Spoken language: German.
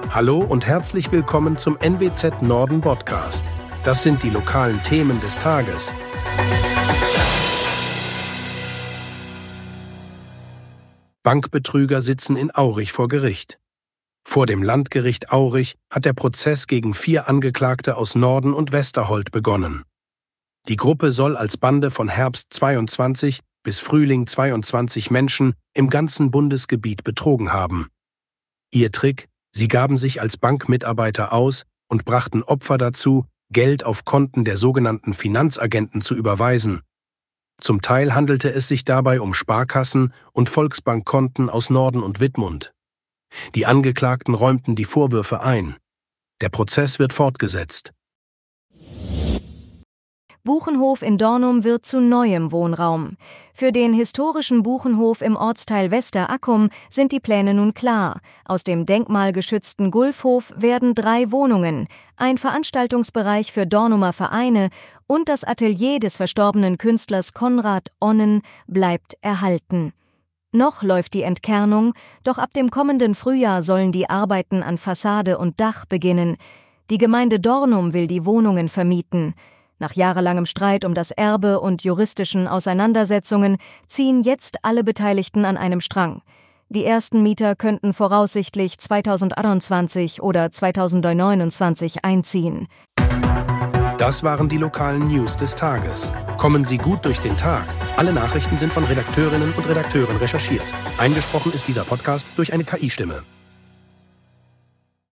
Hallo und herzlich willkommen zum NWZ Norden Podcast. Das sind die lokalen Themen des Tages. Bankbetrüger sitzen in Aurich vor Gericht. Vor dem Landgericht Aurich hat der Prozess gegen 4 Angeklagte aus Norden und Westerholt begonnen. Die Gruppe soll als Bande von Herbst 22 bis Frühling 22 Menschen im ganzen Bundesgebiet betrogen haben. Ihr Trick: Sie gaben sich als Bankmitarbeiter aus und brachten Opfer dazu, Geld auf Konten der sogenannten Finanzagenten zu überweisen. Zum Teil handelte es sich dabei um Sparkassen- und Volksbankkonten aus Norden und Wittmund. Die Angeklagten räumten die Vorwürfe ein. Der Prozess wird fortgesetzt. Buchenhof in Dornum wird zu neuem Wohnraum. Für den historischen Buchenhof im Ortsteil Westerackum sind die Pläne nun klar. Aus dem denkmalgeschützten Gulfhof werden 3 Wohnungen, ein Veranstaltungsbereich für Dornumer Vereine und das Atelier des verstorbenen Künstlers Konrad Onnen bleibt erhalten. Noch läuft die Entkernung, doch ab dem kommenden Frühjahr sollen die Arbeiten an Fassade und Dach beginnen. Die Gemeinde Dornum will die Wohnungen vermieten. Nach jahrelangem Streit um das Erbe und juristischen Auseinandersetzungen ziehen jetzt alle Beteiligten an einem Strang. Die ersten Mieter könnten voraussichtlich 2021 oder 2029 einziehen. Das waren die lokalen News des Tages. Kommen Sie gut durch den Tag. Alle Nachrichten sind von Redakteurinnen und Redakteuren recherchiert. Eingesprochen ist dieser Podcast durch eine KI-Stimme.